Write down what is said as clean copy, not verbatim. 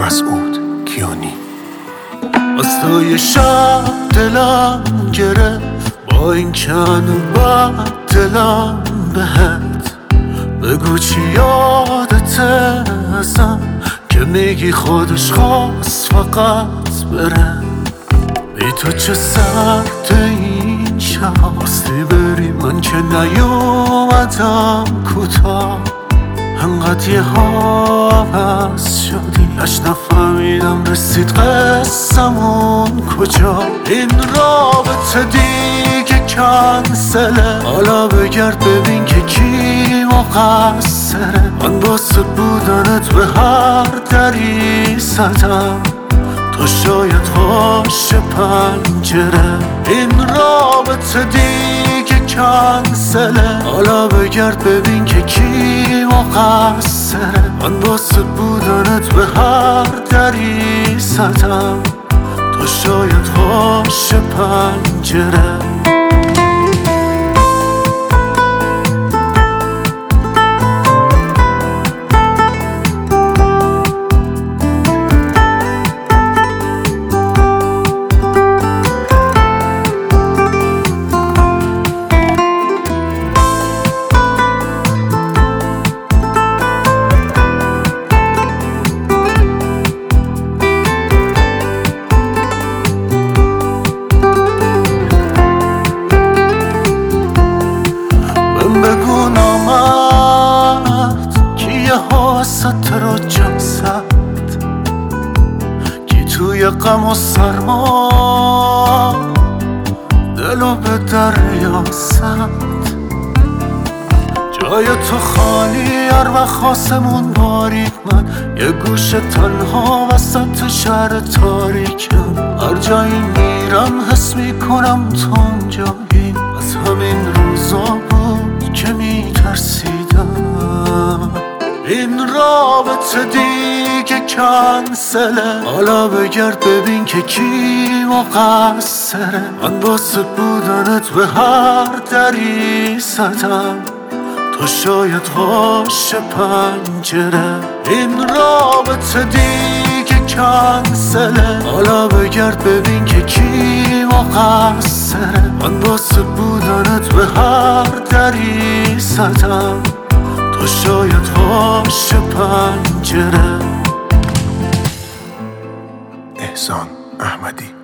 مسعود کیانی. از توی شب دلم گرفت، با این کن و بد دلم بهت. بگو چی یادته ازم که میگی خودش خواست فقط بره. ای تو چه سرد این شب، خواستی بری من که نیومدم کوتاه. انقدر یه ها بس شدی اش نفهمیدم رسید قصمون کجا. این رابطه دیگه کنسله، حالا بگرد ببین که کی مقصره. من واسه بودنت به هر دری زدم، تو شاید باشه پنجره. این رابطه دیگه کنسله، حالا بگرد ببین که کی مقصره. من واسه بودنت به هر دری زدم، تو شاید باشه پنجره. بگو نامرد کیه حواست رو جمع زد، کی توی غم و سرما دلو به دریا زد. جای تو خالی هر وقت آسمون باریک، من یه گوشه تنها وسط شهر تاریکم. هر جایی میرم حس میکنم تو اونجایی، از همین روزا که میترسیدم. این رابطه دیگه کنسله، حالا بگرد ببین که کی مقصره. من واسه بودنت به هر دری زدم، تو شاید باشه پنجره. این رابطه دیگه کنسله، حالا بگرد ببین که کی مقصره. من واسه بودنت به هر دری زدم، تو شاید باشه پنجره. احسان احمدی.